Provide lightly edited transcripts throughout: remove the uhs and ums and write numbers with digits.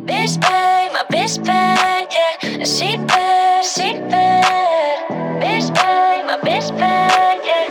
bitch bag, my bitch bag, yeah. She bad, she bad. Bitch bag, my bitch bag, yeah.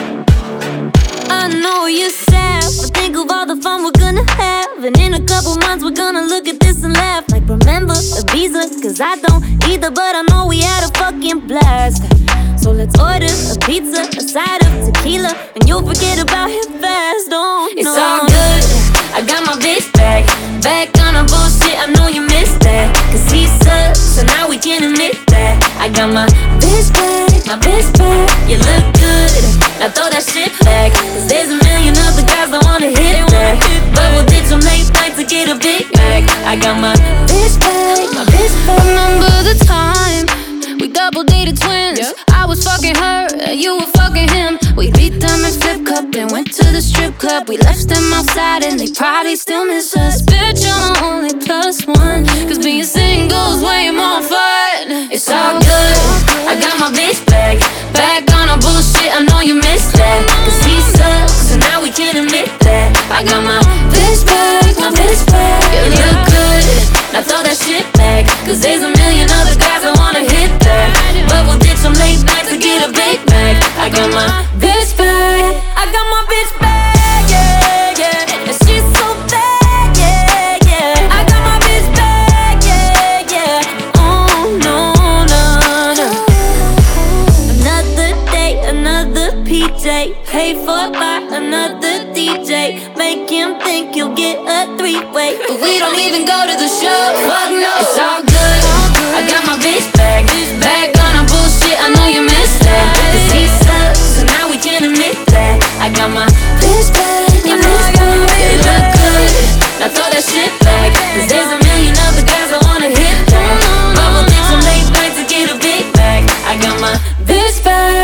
I know you're sad, but think of all the fun we're gonna have. And in a couple months we're gonna look at this and laugh. Like remember Ibiza, cause I don't either, but I know we had a fucking blast. So let's order a pizza, a side of tequila, and you'll forget about him fast, don't It's all good, I got my bitch back. Back on the bullshit, I know you missed that. Cause he sucks, so now we can admit that. I got my bitch back, my bitch back. You look good, now throw that shit back. Cause there's a million other guys that wanna hit that. But we'll ditch them late night to get a Big Mac. I got my bitch back, my bitch back. Remember the time we double dated twins? I was fucking her, you were fucking him. We beat them in flip cup and went to the strip club. We left them outside and they probably still miss us. Bitch, I'm the only plus one, cause being single's way more fun. It's all good, I got my bitch back. Back on the bullshit, I know you missed that. Cause he sucks, so now we can admit that. I got my bitch back, my bitch back. You look good, now throw that shit back. Cause there's a million other guys that wanna hit that. But we'll ditch them late night to get a Big Mac. I got my bitch back, I got my bitch back, yeah, yeah. And she's so bad, yeah, yeah. I got my bitch back, yeah, yeah. Oh no, no, no. Another day, another PJ. Pay for by another DJ. Make him think you'll get a three-way, but we don't even go to the show. Fuck no. It's all good, I got my bitch back. Back on the bullshit, I know you missed that. Cause he sucks, so now we can admit that. I got my bitch back, my bitch back. You look good, now throw that shit back. Cause there's a million other guys that wanna hit that. But we'll ditch them late night to get a Big Mac. I got my bitch back.